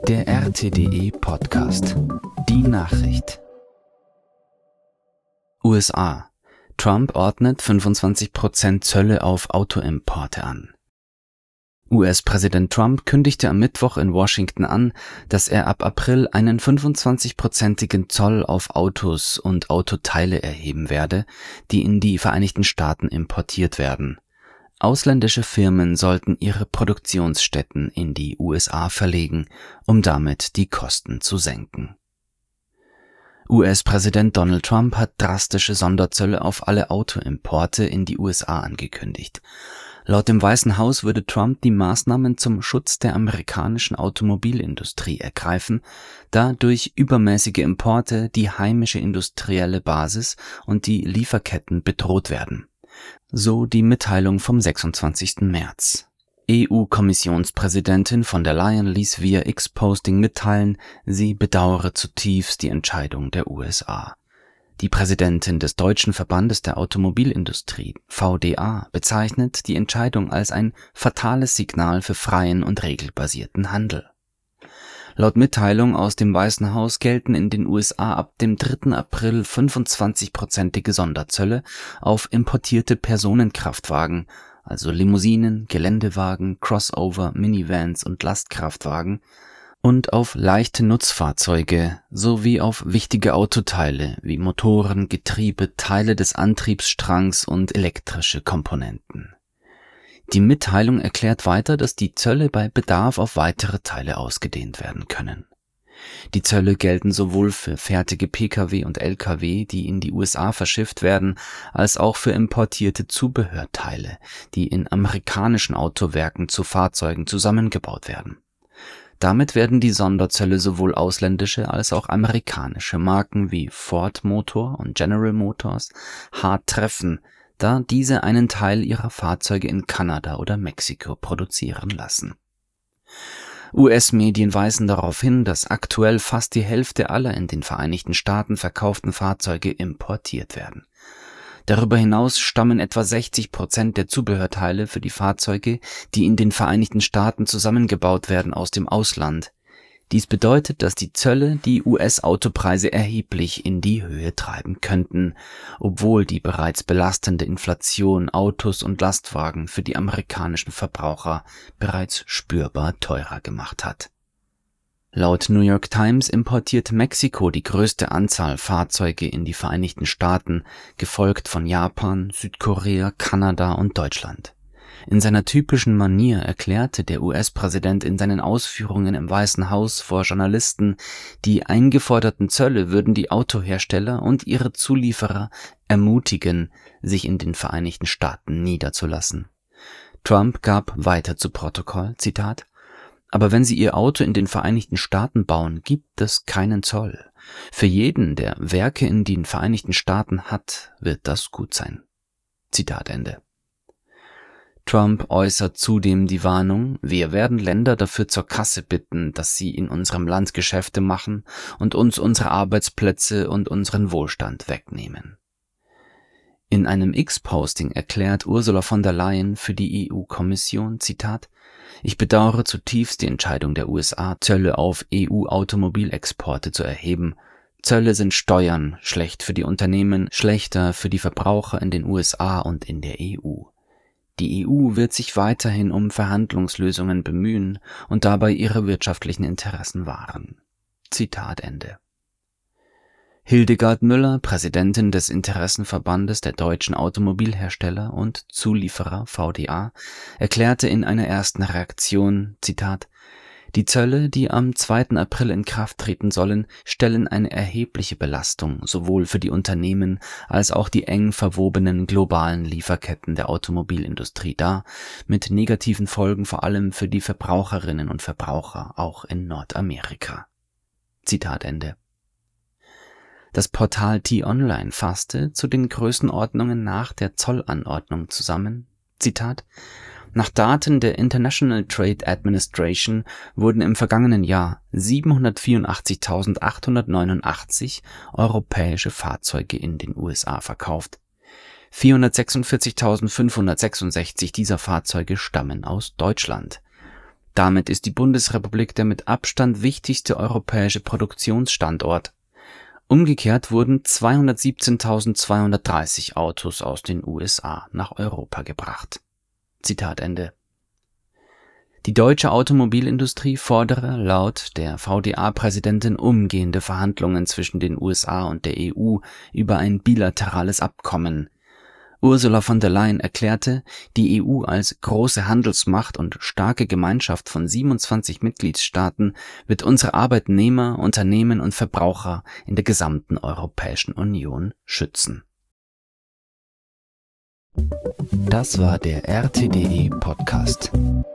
Der RTDE Podcast. Die Nachricht. USA. Trump ordnet 25% Zölle auf Autoimporte an. US-Präsident Trump kündigte am Mittwoch in Washington an, dass er ab April einen 25%igen Zoll auf Autos und Autoteile erheben werde, die in die Vereinigten Staaten importiert werden. Ausländische Firmen sollten ihre Produktionsstätten in die USA verlegen, um damit die Kosten zu senken. US-Präsident Donald Trump hat drastische Sonderzölle auf alle Autoimporte in die USA angekündigt. Laut dem Weißen Haus würde Trump die Maßnahmen zum Schutz der amerikanischen Automobilindustrie ergreifen, da durch übermäßige Importe die heimische industrielle Basis und die Lieferketten bedroht werden. So die Mitteilung vom 26. März. EU-Kommissionspräsidentin von der Leyen ließ via X-Posting mitteilen, sie bedauere zutiefst die Entscheidung der USA. Die Präsidentin des Deutschen Verbandes der Automobilindustrie, VDA, bezeichnet die Entscheidung als ein fatales Signal für freien und regelbasierten Handel. Laut Mitteilung aus dem Weißen Haus gelten in den USA ab dem 3. April 25%ige Sonderzölle auf importierte Personenkraftwagen, also Limousinen, Geländewagen, Crossover, Minivans und Lastkraftwagen, und auf leichte Nutzfahrzeuge sowie auf wichtige Autoteile wie Motoren, Getriebe, Teile des Antriebsstrangs und elektrische Komponenten. Die Mitteilung erklärt weiter, dass die Zölle bei Bedarf auf weitere Teile ausgedehnt werden können. Die Zölle gelten sowohl für fertige Pkw und Lkw, die in die USA verschifft werden, als auch für importierte Zubehörteile, die in amerikanischen Autowerken zu Fahrzeugen zusammengebaut werden. Damit werden die Sonderzölle sowohl ausländische als auch amerikanische Marken wie Ford Motor und General Motors hart treffen, da diese einen Teil ihrer Fahrzeuge in Kanada oder Mexiko produzieren lassen. US-Medien weisen darauf hin, dass aktuell fast die Hälfte aller in den Vereinigten Staaten verkauften Fahrzeuge importiert werden. Darüber hinaus stammen etwa 60% der Zubehörteile für die Fahrzeuge, die in den Vereinigten Staaten zusammengebaut werden, aus dem Ausland. Dies bedeutet, dass die Zölle die US-Autopreise erheblich in die Höhe treiben könnten, obwohl die bereits belastende Inflation Autos und Lastwagen für die amerikanischen Verbraucher bereits spürbar teurer gemacht hat. Laut New York Times importiert Mexiko die größte Anzahl Fahrzeuge in die Vereinigten Staaten, gefolgt von Japan, Südkorea, Kanada und Deutschland. In seiner typischen Manier erklärte der US-Präsident in seinen Ausführungen im Weißen Haus vor Journalisten, die eingeforderten Zölle würden die Autohersteller und ihre Zulieferer ermutigen, sich in den Vereinigten Staaten niederzulassen. Trump gab weiter zu Protokoll, Zitat: „Aber wenn Sie Ihr Auto in den Vereinigten Staaten bauen, gibt es keinen Zoll. Für jeden, der Werke in den Vereinigten Staaten hat, wird das gut sein." Zitat Ende. Trump äußert zudem die Warnung, wir werden Länder dafür zur Kasse bitten, dass sie in unserem Land Geschäfte machen und uns unsere Arbeitsplätze und unseren Wohlstand wegnehmen. In einem X-Posting erklärt Ursula von der Leyen für die EU-Kommission, Zitat: „Ich bedauere zutiefst die Entscheidung der USA, Zölle auf EU-Automobilexporte zu erheben. Zölle sind Steuern, schlecht für die Unternehmen, schlechter für die Verbraucher in den USA und in der EU. Die EU wird sich weiterhin um Verhandlungslösungen bemühen und dabei ihre wirtschaftlichen Interessen wahren." Zitat Ende. Hildegard Müller, Präsidentin des Interessenverbandes der deutschen Automobilhersteller und Zulieferer VDA, erklärte in einer ersten Reaktion, Zitat: „Die Zölle, die am 2. April in Kraft treten sollen, stellen eine erhebliche Belastung sowohl für die Unternehmen als auch die eng verwobenen globalen Lieferketten der Automobilindustrie dar, mit negativen Folgen vor allem für die Verbraucherinnen und Verbraucher, auch in Nordamerika." Zitat Ende. Das Portal T-Online fasste zu den Größenordnungen nach der Zollanordnung zusammen, Zitat: „Nach Daten der International Trade Administration wurden im vergangenen Jahr 784.889 europäische Fahrzeuge in den USA verkauft. 446.566 dieser Fahrzeuge stammen aus Deutschland. Damit ist die Bundesrepublik der mit Abstand wichtigste europäische Produktionsstandort. Umgekehrt wurden 217.230 Autos aus den USA nach Europa gebracht. Zitat Ende. Die deutsche Automobilindustrie fordere laut der VDA-Präsidentin umgehende Verhandlungen zwischen den USA und der EU über ein bilaterales Abkommen. Ursula von der Leyen erklärte, die EU als große Handelsmacht und starke Gemeinschaft von 27 Mitgliedstaaten wird unsere Arbeitnehmer, Unternehmen und Verbraucher in der gesamten Europäischen Union schützen. Das war der RTDE Podcast.